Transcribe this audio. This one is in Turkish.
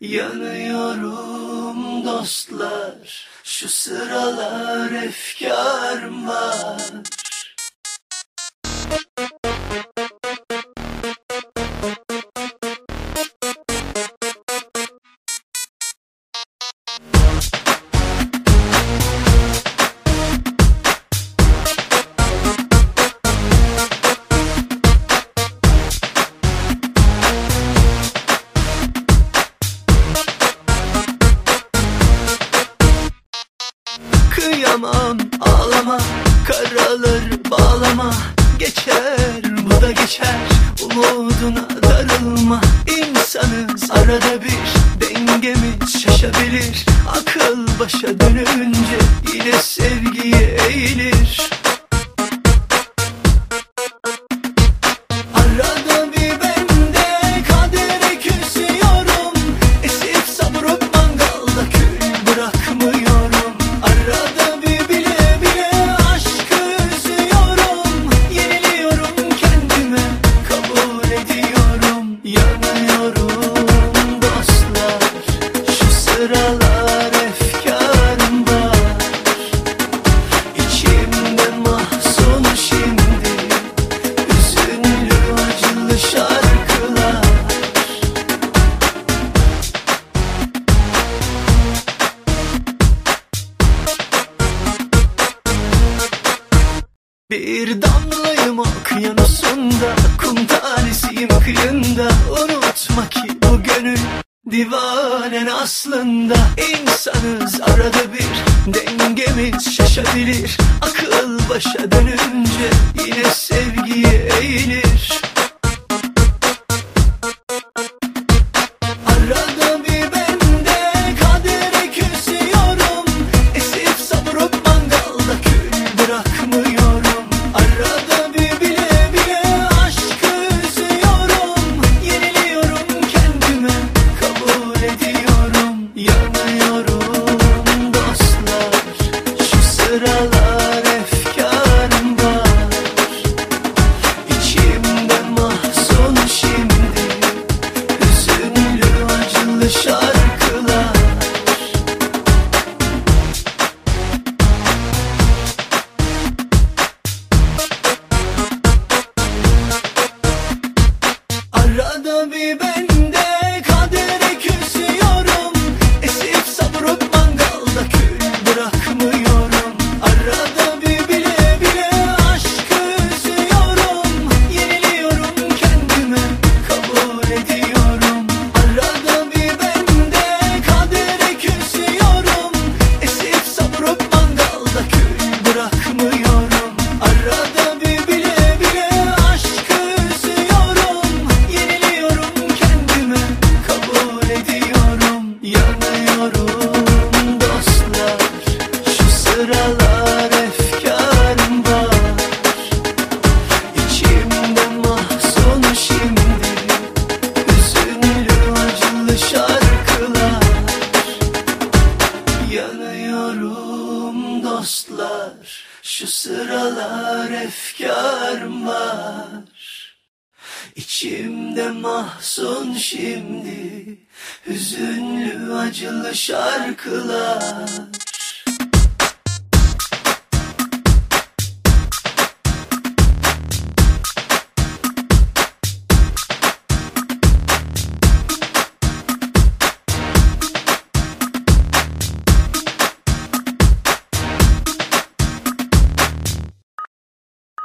Yanıyorum dostlar, şu sıralar efkarım var. Kıyamam, ağlama, karaları bağlama. Geçer, bu da geçer, umuduna darılma. İnsanız, arada bir dengemiz şaşabilir. Akıl başa dönünce yine sevgiye eğilir. Arada bir ben de kadere küsüyorum. Esip savurup mangalda kül bırakmıyorum. Arada bir bile bile aşkı üzüyorum. Yeniliyorum kendime, kabul ediyorum. Yanıyorum dostlar, şu sıralar efkarım var. İçimde mahzun şimdi, hüzünlü acılı şarkılar. Bir damlayım okyanusunda, kum tanesiyim kıyında. Unutma ki bu gönül divanen aslında. İnsanız, arada bir dengemiz şaşabilir. Akıl başa dönünce yine sevgiye eğilir. Arada bir ben de kadere küsüyorum. Esip savurup mangalda kül bırakmıyorum. Arada bir bile bile aşkı üzüyorum. Yeniliyorum kendime, kabul ediyorum. Yanıyorum dostlar, şu sıralar efkarım var. İçimde mahzun şimdi, hüzünlü acılı şarkılar. Arada bir ben de kadere küsüyorum. Esip savurup mangalda kül bırakmıyorum. Arada bir bile bile aşkı üzüyorum. Yeniliyorum kendime, kabul ediyorum. Arada bir ben de kadere küsüyorum. Esip savurup mangalda kül bırakmıyorum. Arada bir bile bile aşkı üzüyorum. Yeniliyorum kendime, kabul ediyorum. Yanıyorum dostlar, şu sıralar efkarım var. İçimde mahzun şimdi, hüzünlü acılı şarkılar. Yanıyorum dostlar, şu sıralar efkarım var. İçimde mahzun şimdi, hüzünlü acılı şarkılar.